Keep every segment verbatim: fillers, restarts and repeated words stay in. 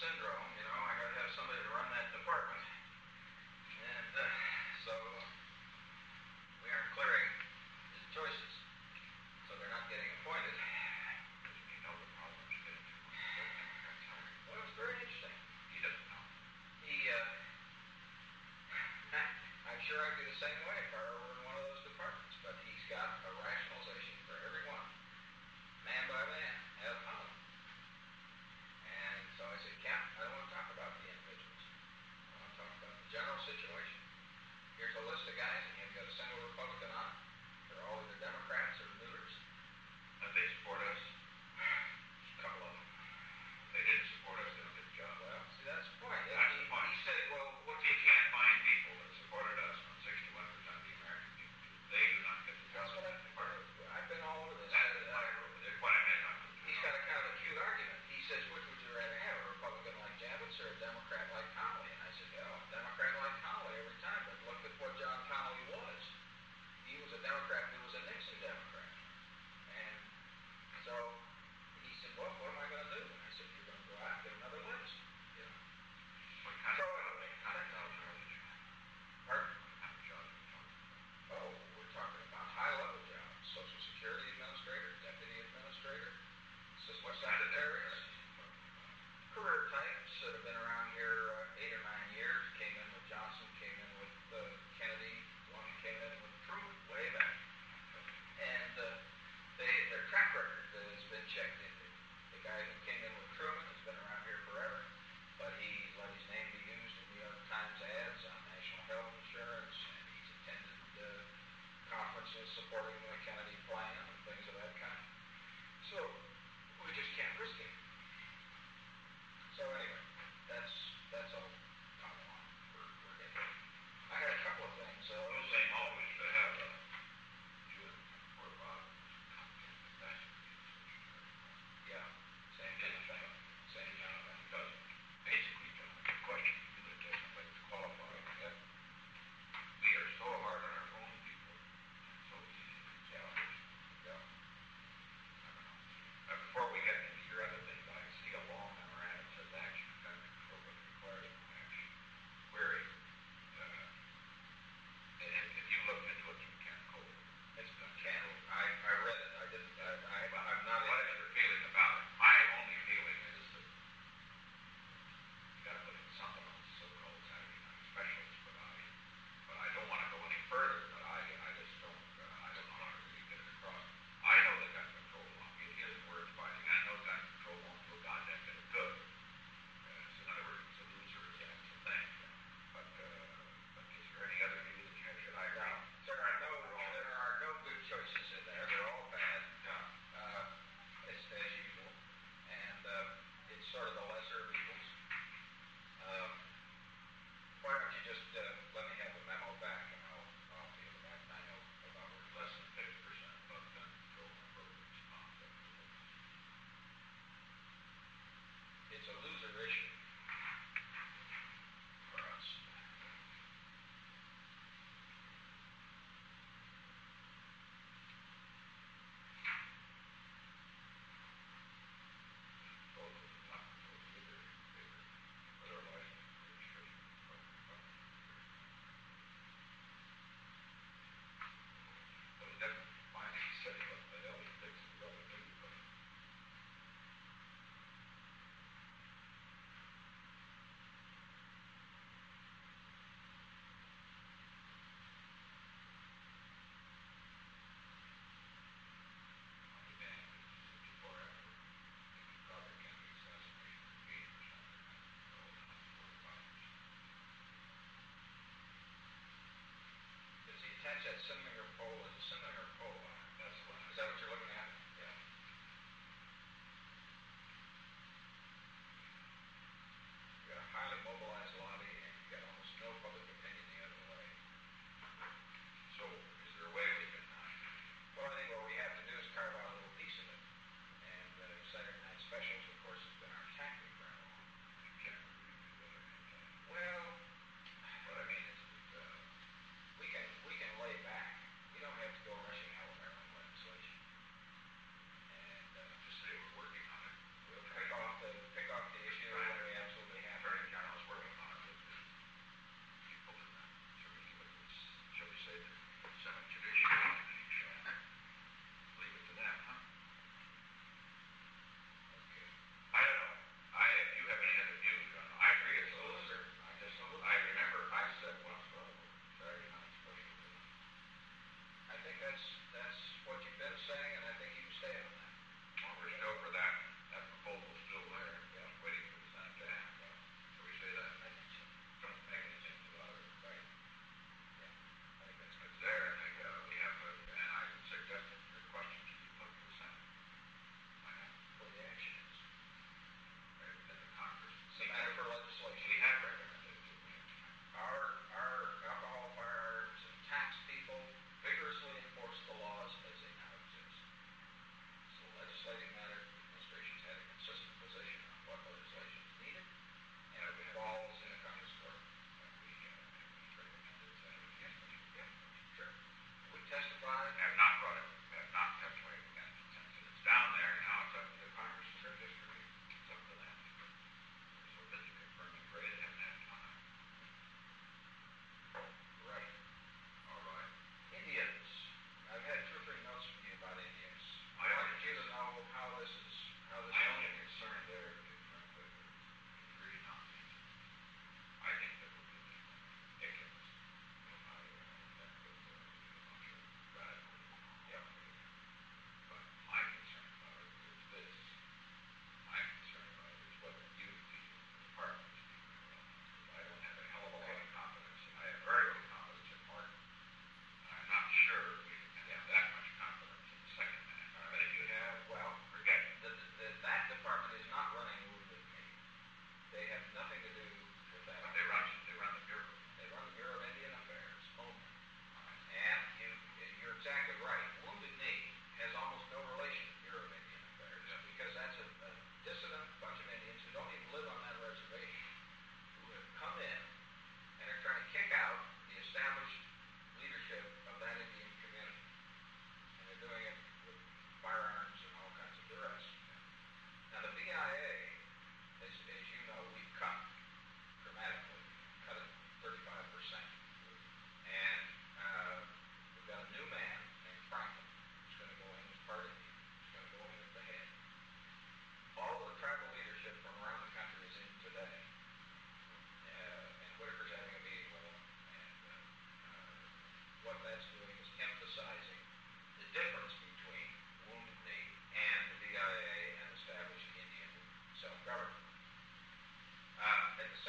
syndrome, you know, I got to have somebody to run that department. And uh, so we aren't clearing his choices. So they're not getting appointed. Doesn't he know the problems you get into when you don't think that's how he Well, it's very interesting. He doesn't know. He, uh, I'm sure I'd be the same way if I were in one of those departments, but he's got a rationalization for every one, man by man, ad hoc. And so I said, Cap, I don't want to talk about the individuals. I want to talk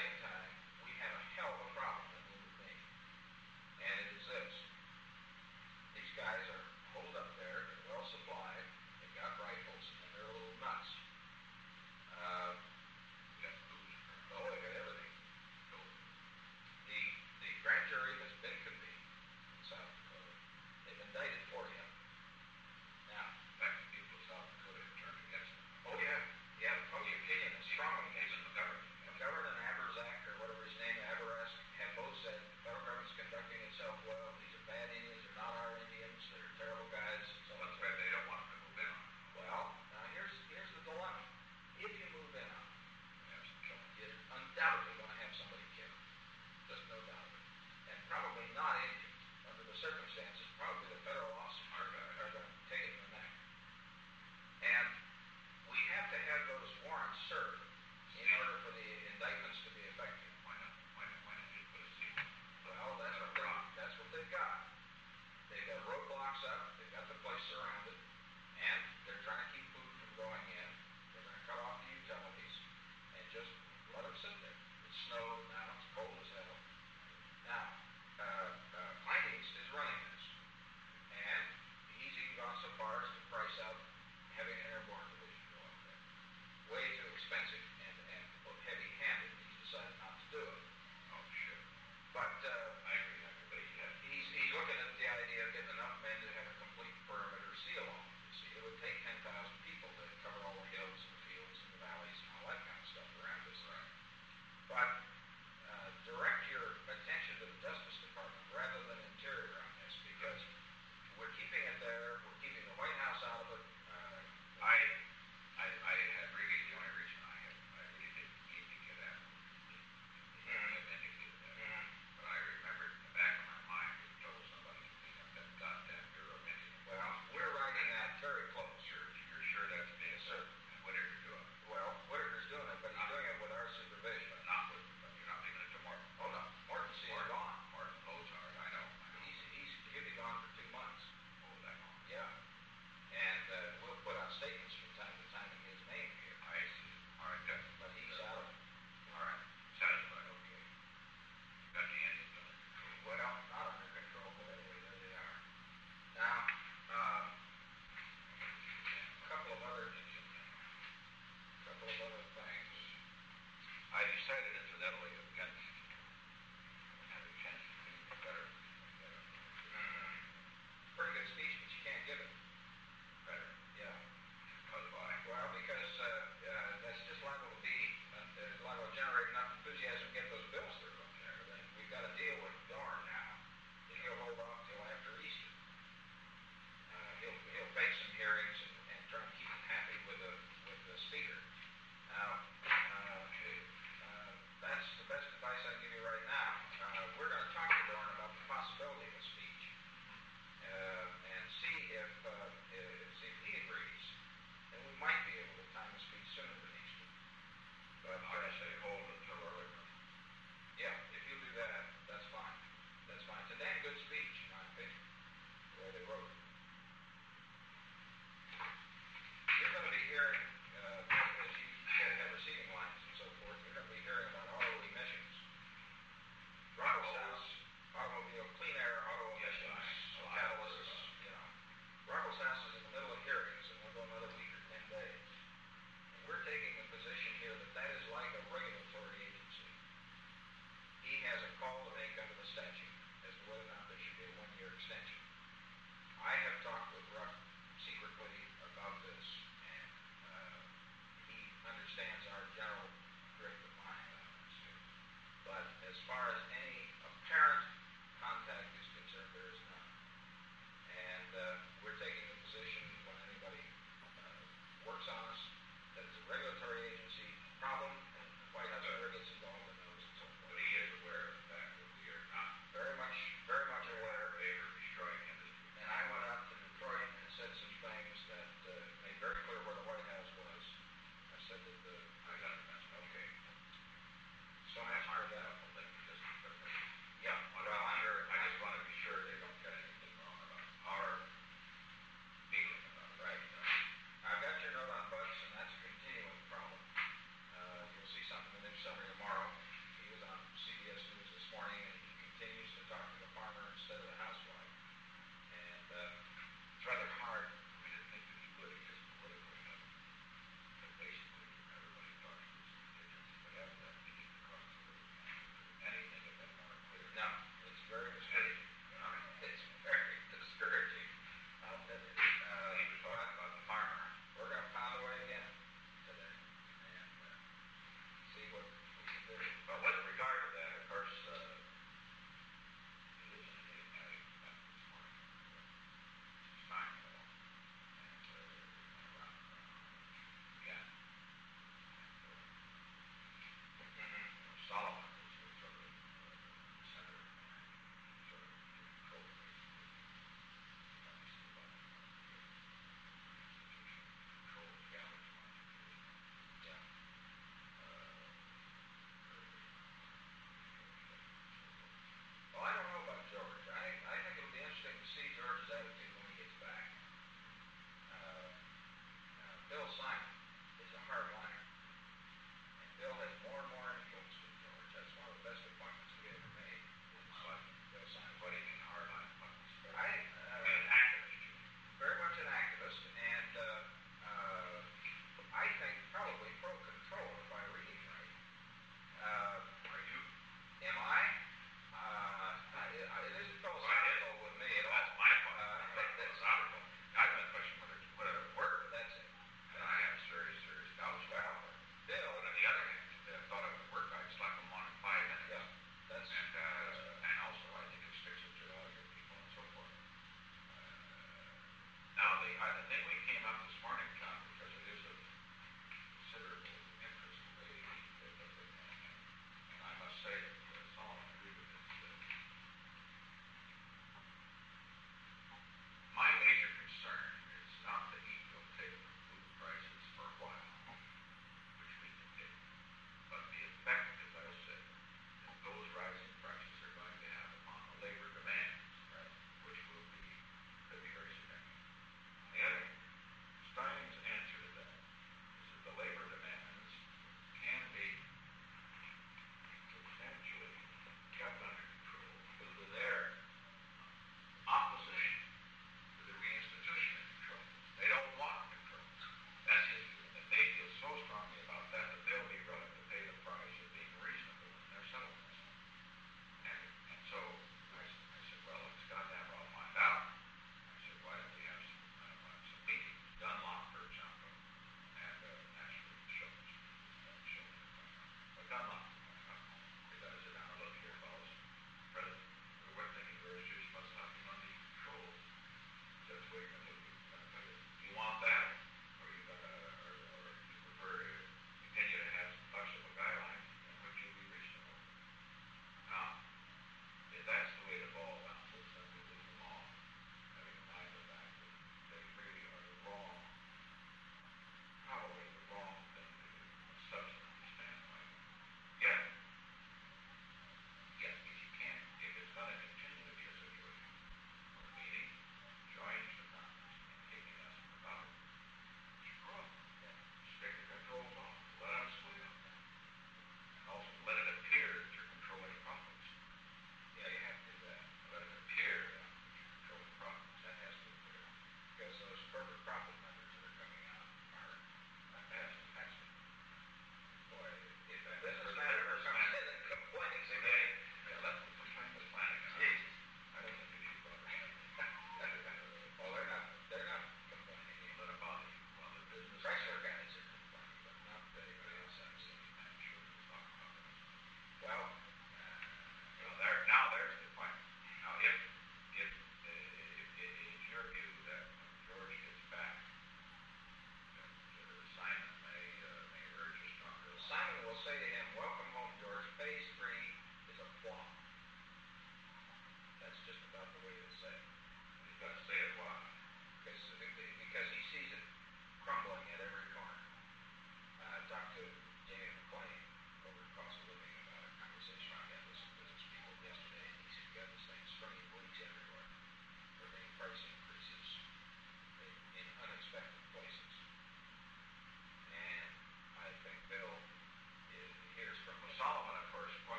same time, we have a hell of a problem at Wounded Knee. And it is this. These guys are holed up there, they're well supplied, they've got rifles, and they're a little nuts. Uh, We got booze. oh, they got everything. So the, the grand jury has been convened in South Dakota. They've indicted four of them. Now, In fact, the people of South Dakota have turned against them. oh yeah, yeah, the public opinion is strong against Even the government. McGovern and Aberzak, or whatever his name, Aberask, have both said the federal government's conducting itself well. These are bad Indians. They're not our Indians. They're terrible guys. And so That's right, they don't want them to move in on it. well, now here's here's the dilemma. If you move in on They have some killing. it, you're undoubtedly going to have somebody killed. Just no doubt. And probably not Indians. Under the circumstances, probably the federal officers are going to, are going to take it in the neck. And we have to have those warrants served in order for the indictments to be effective. Why not? Why, why don't you put a seal? Well, that's what they, that's what they've got. They've got roadblocks up, they've got the place surrounded, and they're trying to keep food from going in. They're going to cut off the utilities and just let them sit there. It's snowed now, it's cold as hell. Now, uh, uh, Clint East is running this, and he's even gone so far as to price out having an airborne division go up there. Way too expensive and, and heavy-handed. He's decided not to do it. Oh, shit. But uh, I agree, I agree, yeah. he's, he's looking at the idea of getting enough men to have a complete perimeter seal on it. You see, it would take ten thousand people to cover all the hills and the fields and the valleys and all that kind of stuff around this thing. But uh, direct your attention to the Justice Department rather than Interior on this, because we're keeping it there, we're keeping the White House out of it. Uh, I, I, I had really, the only reason I had, I really didn't need to get at it. You have indicated that. Mhm. But I remembered in the back of my mind, we told somebody to clean up that goddamn Bureau of Indian Well, Affairs. we're writing that very close. You're, you're sure that's being said, and what are you doing? Well, Whitaker's doing it, but he's doing it with our supervision. But not with, but you're not leaving it to Martin. Oh no, Martin C. is Martin, gone. Martin Ozark, I know, I know. He's, he's, he'll be gone for two months. Oh, that long. Yeah. And uh, we'll put out statements from time to time in his name here. I see. All right, good. But he's out of it. All right, satisfied, okay. Got the Indians under control. Well, not under control, but anyway, there they are. Now, um, a couple of other, a couple of other things. I decided incidentally that Kent had a chance to be better. Mm, pretty good speech, but you can't give it. Better. Yeah. Because why? Well, because uh, uh, that's just liable to be, uh, liable to generate enough enthusiasm to get those bills through up there. Then we've got to deal with Dorn now. That he'll hold off till after Easter. Uh, he'll he'll fake some hearings and, and try to keep him happy with the with the speaker. Now, uh, uh, that's the best advice I can give you right now. Uh, we're going to talk to Dorn about the possibility of a speech uh, and see if uh, uh, see if he agrees. And we might be able to time the speech sooner than Easter. But I uh, say hold until early. yeah, if you do that, that's fine. That's fine. It's a damn good speech, in my opinion, the way they wrote it. You're going to be hearing, uh, as you have receiving lines and so forth, you're going to be hearing about auto emissions. Ruckelshaus, House, automobile, clean air, auto Yes, emissions, I- I- catalysts, you know. Ruckelshaus is in the middle of hearings, and we'll go another week or ten days. And we're taking the position here that that is like a regulatory agency. He has a call to make under the statute as to whether or not there should be a one-year extension. I have talked with Ruck secretly about this, and uh, he understands our general drift of mind on this too. But as far as any apparent contact is concerned, there is none. And uh, we're taking the position when anybody uh, works on us that it's a regulatory agency problem, and the White House never gets involved in those and so But forth. he is aware of the fact that we are not Very much, very much aware. in favor of destroying industry. And I went out to Detroit and said some things that uh, made very clear where the White House was. I said that the I got it, that's okay. So I much for marked that. up a link, just, but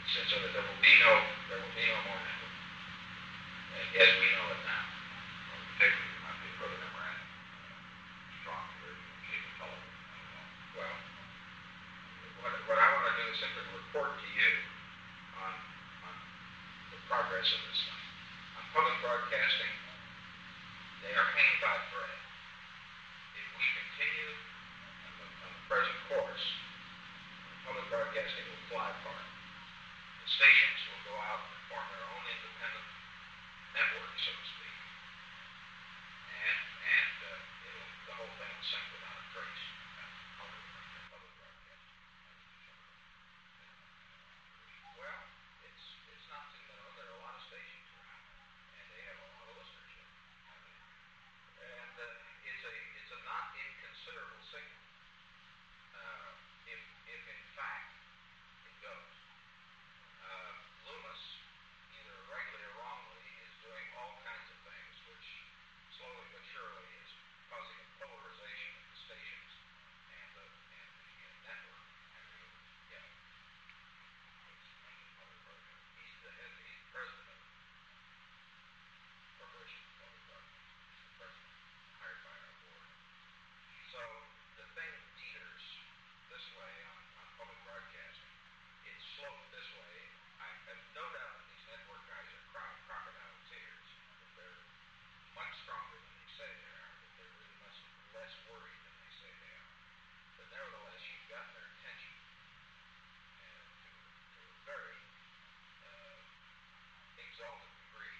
So, so that there will be no, there will be no more network, as we know it now. Well, particularly, it might be a further memorandum, uh, strong religion and cable television, I don't know. Well, what, what I want to do is simply report to you on, on the progress of this thing. On public broadcasting, they are hanging by a thread. If we continue on the, on the present course, public broadcasting will fly apart. The stations will go out and form their own independent network, so to speak, and and uh, it'll, the whole thing will sink without a trace. Public, public broadcasting. Well, it's it's not too narrow. There are a lot of stations around, and they have a lot of listenership, and uh, it's a it's a not inconsiderable signal. Uh, if if in fact it goes. Uh, Loomis, either rightly or wrongly, is doing all kinds of things which slowly but surely is causing a polarization of the stations and the, and the uh, network. And the, yeah. He's the head, he's the president of the Corporation of Public Broadcasting. He's the president, hired by our board. So the thing teeters this way on, on public broadcasting. It's sloped this way. I have no doubt that these network guys are crying crocodile tears, that they're much stronger than they say they are, that they're really much less worried than they say they are. But nevertheless, you've got their attention uh, to, to a very uh, exalted degree.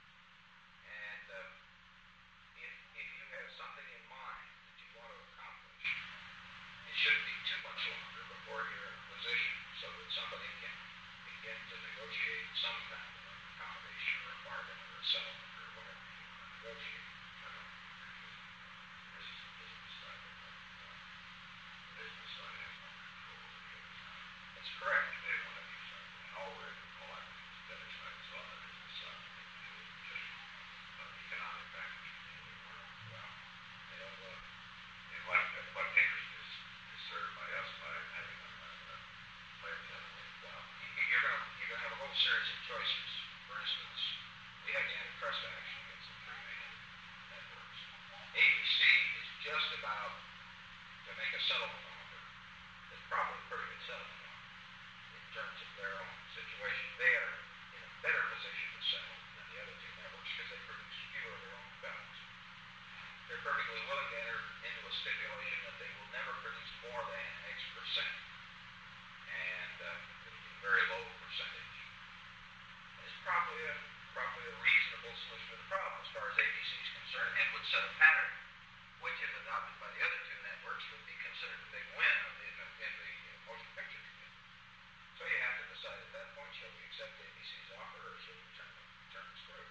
And uh, if, if you have something in mind that you want to accomplish, it shouldn't be too much longer before you're in a position so that somebody can begin to negotiate some kind of an accommodation or a bargain or a settlement or whatever you want to negotiate. I don't agree with this is the business side of it. The business side has no control over the other side. That's correct. They want to use that. And all we're collecting is the other side. It's all the business side. They do it just from an economic package. Well, you know, uh, And what, what interest is, is served by us by having them uh, play it that way? well, you, you're going you're going to have a whole series of choices. For instance, we have the antitrust action against the three major networks. A B C is just about to make a settlement offer. It's probably a pretty good settlement offer in terms of their own situation. They are in a better position to settle than the other two networks because they produce fewer of their own films. They're perfectly willing to enter into a stipulation that they will never produce more than X percent, and uh, it'll be a very low percentage. And it's probably a probably a reasonable solution to the problem as far as A B C is concerned, and would set a pattern which, if adopted by the other two networks, would be considered a big win in the, in the motion picture committee. So you have to decide at that point: shall we accept A B C's offer, or shall we turn the turn the screw?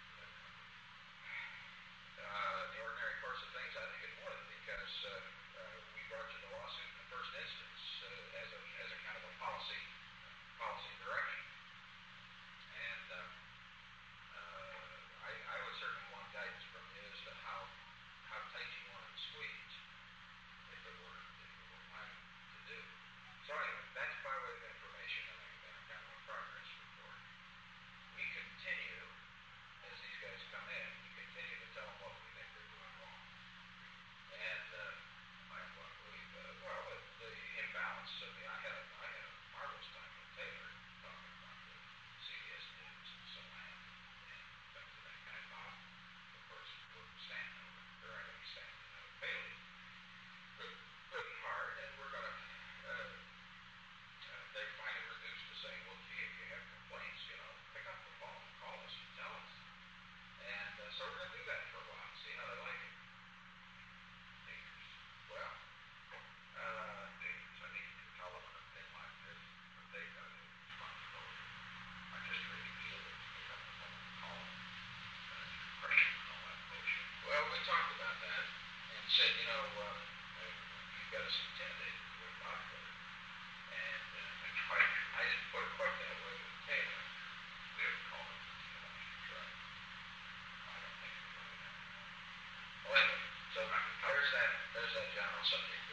Uh, the ordinary course of things, I think it would, because uh, uh, we brought you the lawsuit in the first instance uh, as a as a kind of a policy policy direction, and uh, uh, I, I would certainly want guidance from you as to how how tight you want to squeeze if it were if it were mine to do. So anyway, that's by way of information and a, and a kind of a progress report. We continue as these guys come in. We continue to tell them what we think they're doing wrong. And uh, like what we, uh, well, the, the imbalance. I mean, I had a, I had a marvelous time with Taylor talking about the C B S News and so on and things of that kind. Bob, of course, wouldn't stand over, or I don't stand over Bailey. Good, good and hard, and we're gonna. Uh, uh, they finally reduced to saying, well, gee, if you have complaints, you know, pick up the phone and call us and tell us. And uh, so we're going to do that for a while, see how they like it. Dangerous. Well, uh, Dangerous. I think you can tell them in a thing like this that they've got a responsibility. I just really feel that you pick up the phone and call them. And it's refreshing and all that bullshit. well, we talked about that and said, you know, uh, you've got us intimidated the way Bob put it. And uh, It's quite true. I didn't put it quite that way with Taylor. We haven't called it since the election. That's right. I don't think anybody has. Well, anyway, so there's that, there's that general subject.